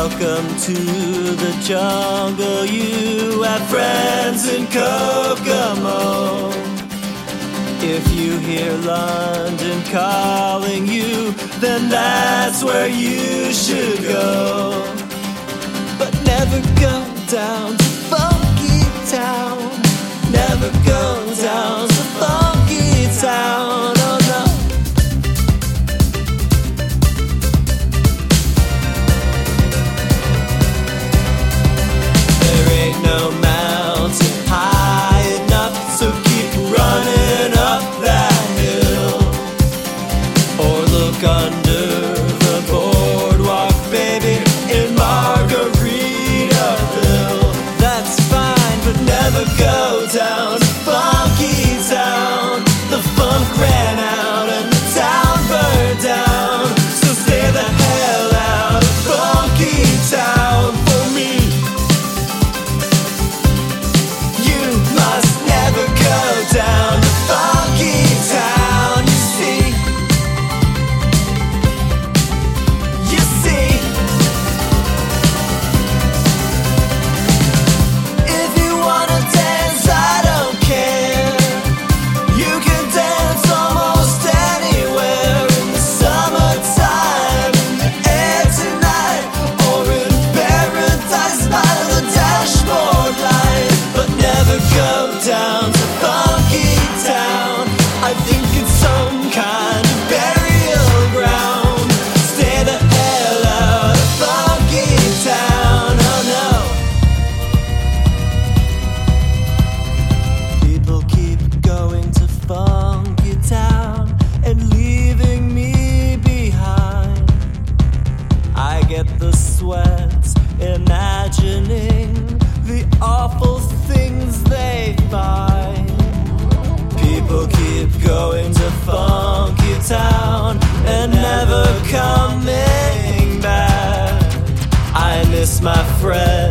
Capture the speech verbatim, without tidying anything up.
Welcome to the jungle. You have friends in Kokomo. If you hear London calling you, then that's where you should go. But never go down to Funky Town. Never go down to Funky Town. Oh no. There ain't no mountain high enough, so keep running up that hill. Or look under the boardwalk, baby, in Margaritaville. That's fine, but never go down to Funky Town. The funk ran out and the town burned down. So stay the hell out of Funky Town for me. You must never go down to Funky Town. You see, you see. If you wanna dance, I don't care. You can dance almost anywhere in the summertime, in the air tonight, or in paradise by the dashboard light. But never go down to Funky Town. I think it's some kind of burial ground. Stay the hell out of Funky Town. Oh no. People keep going to Funky Town and leaving me behind. I get the sweats imagining the awful things they find. People keep going to Funky Town and never coming back. I miss my friends.